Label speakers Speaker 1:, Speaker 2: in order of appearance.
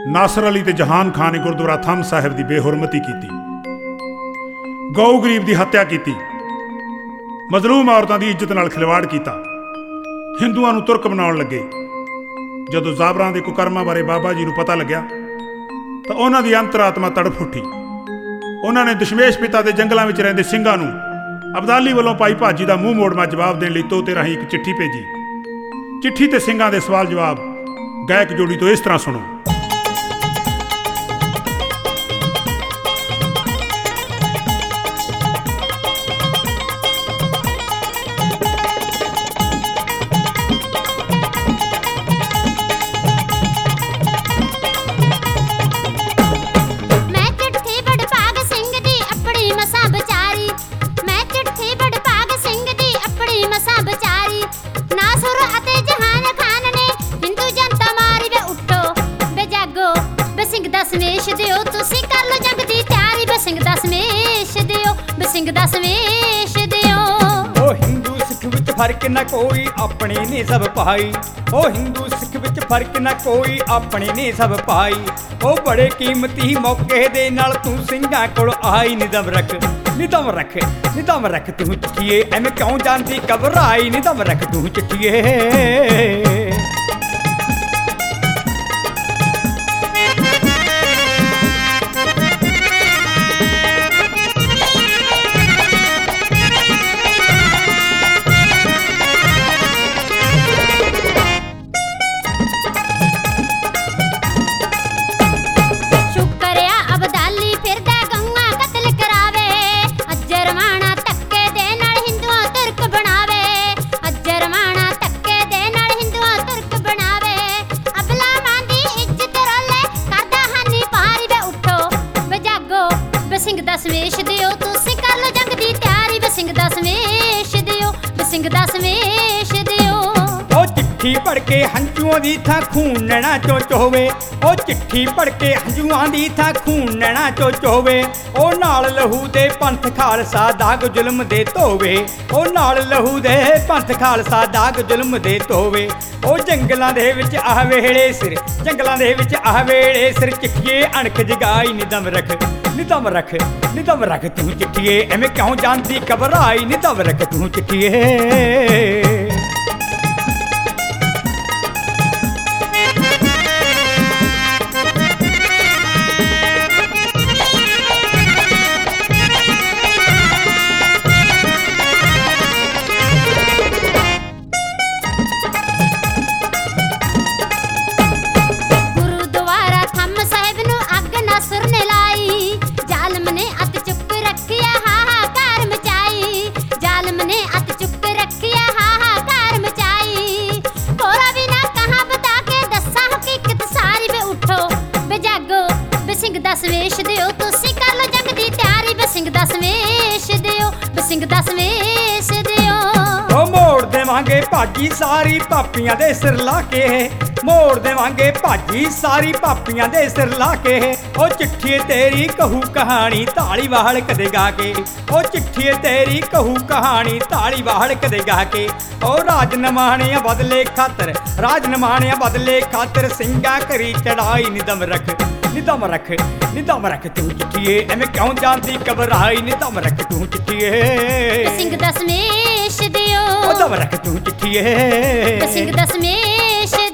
Speaker 1: ਨਾਸਰ ਅਲੀ ਤੇ ਜਹਾਨ ਖਾਨ ਨੇ ਗੁਰਦੁਆਰਾ ਥੰਮ ਸਾਹਿਬ ਦੀ ਬੇਹੁਰਮਤੀ ਕੀਤੀ, ਗਊ ਗਰੀਬ ਦੀ ਹੱਤਿਆ ਕੀਤੀ, ਮਜ਼ਲੂਮ ਔਰਤਾਂ ਦੀ ਇੱਜ਼ਤ ਨਾਲ ਖਿਲਵਾੜ ਕੀਤਾ, ਹਿੰਦੂਆਂ ਨੂੰ ਤੁਰਕ ਬਣਾਉਣ ਲੱਗੇ। ਜਦੋਂ ਜ਼ਾਬਰਾਂ ਦੇ ਕੁਕਰਮਾਂ ਬਾਰੇ ਬਾਬਾ ਜੀ ਨੂੰ ਪਤਾ ਲੱਗਿਆ ਤਾਂ ਉਹਨਾਂ ਦੀ ਅੰਤਰਾਤਮਾ ਤੜਫ ਉੱਠੀ। ਉਹਨਾਂ ਨੇ ਦਸ਼ਮੇਸ਼ ਪਿਤਾ ਦੇ ਜੰਗਲਾਂ ਵਿੱਚ ਰਹਿੰਦੇ ਸਿੰਘਾਂ ਨੂੰ ਅਬਦਾਲੀ ਵੱਲੋਂ ਭਾਈ ਭਾਜੀ ਦਾ ਮੂੰਹ ਮੋੜਵਾਂ ਜਵਾਬ ਦੇਣ ਲਈ ਤੋਤੇ ਰਾਹੀਂ ਇੱਕ ਚਿੱਠੀ ਭੇਜੀ। ਚਿੱਠੀ ਤੇ ਸਿੰਘਾਂ ਦੇ ਸਵਾਲ ਜਵਾਬ ਗਾਇਕ ਜੋੜੀ ਤੋਂ ਇਸ ਤਰ੍ਹਾਂ ਸੁਣੋ।
Speaker 2: ਦਸਮੇਸ਼ ਦਿਓ ਤੁਸੀਂ ਕਰ ਲੋ ਜੰਗ ਦੀ ਤਿਆਰੀ, ਬਸਿੰਘ ਦਸਮੇਸ਼ ਦਿਓ, ਬਸਿੰਘ ਦਸਮੇਸ਼ ਦਿਓ।
Speaker 3: ਉਹ ਹਿੰਦੂ ਸਿੱਖ ਵਿੱਚ ਫਰਕ ਨਾ ਕੋਈ, ਆਪਣੇ ਨੇ ਸਭ ਭਾਈ। ਉਹ ਹਿੰਦੂ ਸਿੱਖ ਵਿੱਚ ਫਰਕ ਨਾ ਕੋਈ, ਆਪਣੇ ਨੇ ਸਭ ਭਾਈ। ਉਹ ਬੜੇ ਕੀਮਤੀ ਮੌਕੇ ਦੇ ਨਾਲ ਤੂੰ ਸਿੰਘਾਂ ਕੋਲ ਆਈ। ਨਿਦਮ ਰੱਖ, ਨਿਦਮ ਰੱਖ, ਨਿਦਮ ਰੱਖ ਤੂੰ ਚਿੱਠੀਏ, ਐਵੇਂ ਕਿਉਂ ਜਾਂਦੀ ਘਬਰਾਈ। ਨਿਦਮ ਰੱਖ ਤੂੰ ਚਿੱਠੀਏ। ਬਸਿੰਘ ਦਸਮੇਸ਼ ਦਿਓ ਤੁਸੀਂ ਕਰ ਲੋ ਜੰਗ ਦੀ ਤਿਆਰੀ, ਬਸਿੰਘ ਦਸਮੇਸ਼ ਦਿਓ, ਬਸਿੰਘ ਦਸਮੇਸ਼ ਦਿਓ। ਉਹ ਚਿੱਠੀ ਪੜ੍ਹ ਕੇ ਹੰਝੂਆਂ ਦੀ ਥਾਂ ਖੂਨ ਨੈਣਾ ਚੋਚ ਹੋਵੇ। ਉਹ ਚਿੱਠੀ ਪੜ੍ਹ ਕੇ ਹੰਝੂਆਂ ਦੀ ਥਾਂ ਖੂਨ ਨੈਣਾ ਚੋਚ ਹੋਵੇ। ਉਹ ਨਾਲ ਲਹੂ ਦੇ ਪੰਥ ਖਾਲਸਾ ਦਾਗ ਜ਼ੁਲਮ ਦੇ ਧੋਵੇ। ਉਹ ਨਾਲ ਲਹੂ ਦੇ ਪੰਥ ਖਾਲਸਾ ਦਾਗ ਜ਼ੁਲਮ ਦੇ ਧੋਵੇ। ਉਹ ਜੰਗਲਾਂ ਦੇ ਵਿੱਚ ਆਹ ਵੇਲੇ ਸਿਰ, ਜੰਗਲਾਂ ਦੇ ਵਿੱਚ ਆਹ ਵੇਲੇ ਸਿਰ ਚਿੱਠੀਏ ਅਣਖ ਜਗਾਈ। ਨਿਦਮ ਰੱਖ, ਨਿਦਮ ਰੱਖ, ਨਿਦਮ ਰੱਖ ਤੂੰ ਚਿੱਠੀਏ, ਐਵੇਂ ਕਿਉਂ ਜਾਂਦੀ ਘਬਰਾਈ। ਨਿਦਮ ਰੱਖ ਤੂੰ ਚਿੱਠੀਏ। ਬਸਿੰਘ ਦਸਮੇਸ਼ ਦਿਓ ਤੁਸੀਂ ਕਰ ਲੋ ਜੰਗ ਦੀ ਤਿਆਰੀ, ਬਸਿੰਘ ਦਸਮੇਸ਼ ਦਿਓ, ਬਸਿੰਘ ਦਸਮੇਸ਼ ਦਿਓ। ਉਹ ਮੋੜ ਦੇਵਾਂਗੇ ਭਾਜੀ ਸਾਰੀ ਪਾਪੀਆਂ ਦੇ ਸਿਰ ਲਾ ਕੇ। ਮੋੜ ਦੇਵਾਂਗੇ ਭਾਜੀ ਸਾਰੀ ਪਾਪੀਆਂ ਦੇ ਸਿਰ ਲਾ ਕੇ। ਉਹ ਚਿੱਠੀ ਤੇਰੀ ਕਹੂ ਕਹਾਣੀ ਧਾਲੀ ਵਾਹਲ ਕਦੇ ਗਾ ਕੇ। ਉਹ ਚਿੱਠੀ ਤੇਰੀ ਕਹੂ ਕਹਾਣੀ ਧਾਲੀ ਵਾਹਲ ਕਦੇ ਗਾ ਕੇ। ਉਹ ਰਾਜ ਨਮਾਣਿਆਂ ਬਦਲੇ ਖਾਤਰ, ਰਾਜ ਨਮਾਣਿਆਂ ਬਦਲੇ ਖਾਤਰ ਸਿੰਘਾਂ ਕਰੀ ਚੜਾਈ। ਨਿਦਮ ਰੱਖ, ਨਿਦਮ ਰੱਖ, ਨਿਦਮ ਰੱਖ ਤੂੰ ਚਿੱਠੀਏ, ਐਵੇਂ ਕਿਉਂ ਜਾਂਦੀ ਘਬਰਾਈ। ਨਿਦਮ ਰੱਖ ਤੂੰ ਚਿੱਠੀਏ।
Speaker 2: ਬਸਿੰਘ ਦਸਮੇਸ਼ ਦਿਓ,
Speaker 3: ਨਿਦਮ ਰੱਖ ਤੂੰ ਚਿੱਠੀਏ।
Speaker 2: ਬਸਿੰਘ ਦਸਮੇਸ਼